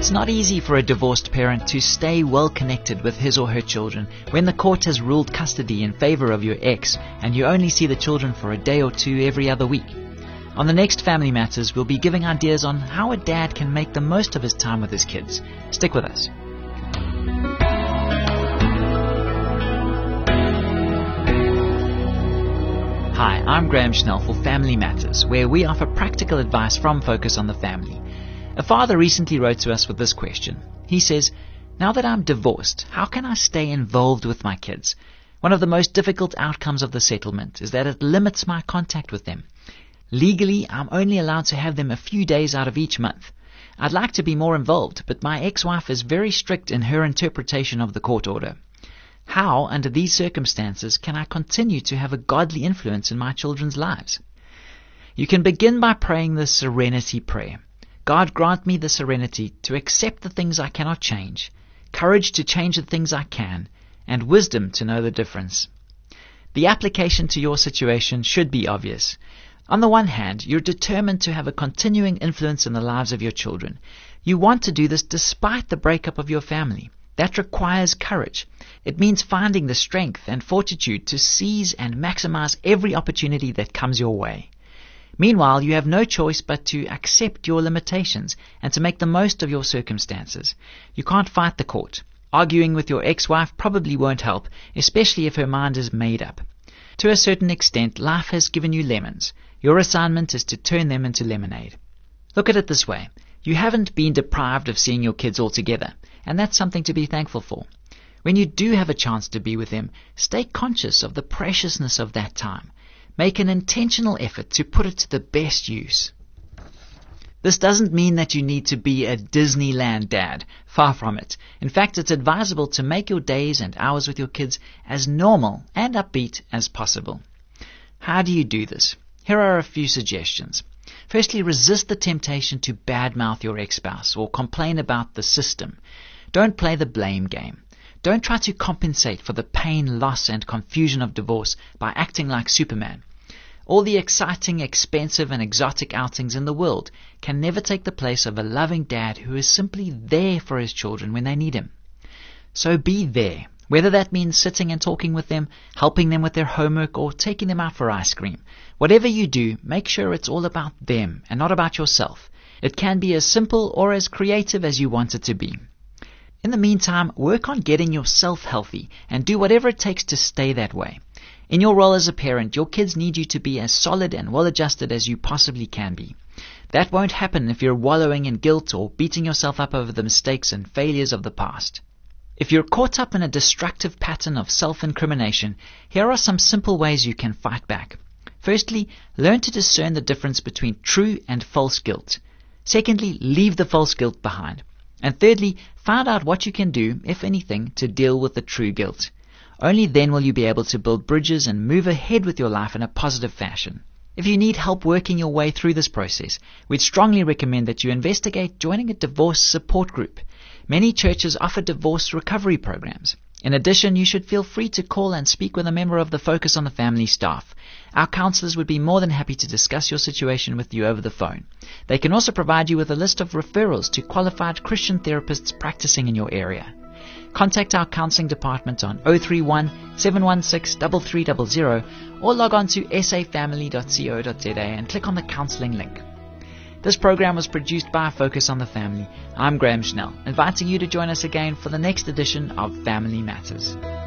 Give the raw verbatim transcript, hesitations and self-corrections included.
It's not easy for a divorced parent to stay well connected with his or her children when the court has ruled custody in favor of your ex and you only see the children for a day or two every other week. On the next Family Matters, we'll be giving ideas on how a dad can make the most of his time with his kids. Stick with us. Hi, I'm Graham Schnell for Family Matters, where we offer practical advice from Focus on the Family. A father recently wrote to us with this question. He says, "Now that I'm divorced, how can I stay involved with my kids? One of the most difficult outcomes of the settlement is that it limits my contact with them. Legally, I'm only allowed to have them a few days out of each month. I'd like to be more involved, but my ex-wife is very strict in her interpretation of the court order. How, under these circumstances, can I continue to have a godly influence in my children's lives?" You can begin by praying the Serenity Prayer. God, grant me the serenity to accept the things I cannot change, courage to change the things I can, and wisdom to know the difference. The application to your situation should be obvious. On the one hand, you're determined to have a continuing influence in the lives of your children. You want to do this despite the breakup of your family. That requires courage. It means finding the strength and fortitude to seize and maximize every opportunity that comes your way. Meanwhile, you have no choice but to accept your limitations and to make the most of your circumstances. You can't fight the court. Arguing with your ex-wife probably won't help, especially if her mind is made up. To a certain extent, life has given you lemons. Your assignment is to turn them into lemonade. Look at it this way. You haven't been deprived of seeing your kids altogether, and that's something to be thankful for. When you do have a chance to be with them, stay conscious of the preciousness of that time. Make an intentional effort to put it to the best use. This doesn't mean that you need to be a Disneyland dad. Far from it. In fact, it's advisable to make your days and hours with your kids as normal and upbeat as possible. How do you do this? Here are a few suggestions. Firstly, resist the temptation to badmouth your ex-spouse or complain about the system. Don't play the blame game. Don't try to compensate for the pain, loss, and confusion of divorce by acting like Superman. All the exciting, expensive, and exotic outings in the world can never take the place of a loving dad who is simply there for his children when they need him. So be there, whether that means sitting and talking with them, helping them with their homework, or taking them out for ice cream. Whatever you do, make sure it's all about them and not about yourself. It can be as simple or as creative as you want it to be. In the meantime, work on getting yourself healthy and do whatever it takes to stay that way. In your role as a parent, your kids need you to be as solid and well-adjusted as you possibly can be. That won't happen if you're wallowing in guilt or beating yourself up over the mistakes and failures of the past. If you're caught up in a destructive pattern of self-incrimination, here are some simple ways you can fight back. Firstly, learn to discern the difference between true and false guilt. Secondly, leave the false guilt behind. And thirdly, find out what you can do, if anything, to deal with the true guilt. Only then will you be able to build bridges and move ahead with your life in a positive fashion. If you need help working your way through this process, we'd strongly recommend that you investigate joining a divorce support group. Many churches offer divorce recovery programs. In addition, you should feel free to call and speak with a member of the Focus on the Family staff. Our counselors would be more than happy to discuss your situation with you over the phone. They can also provide you with a list of referrals to qualified Christian therapists practicing in your area. Contact our counseling department on zero three one, seven one six, three three zero zero or log on to s a family dot co dot z a and click on the counseling link. This program was produced by Focus on the Family. I'm Graham Schnell, inviting you to join us again for the next edition of Family Matters.